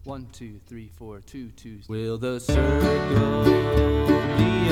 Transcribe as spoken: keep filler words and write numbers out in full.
One, two, three, four, two, two. Will the circle be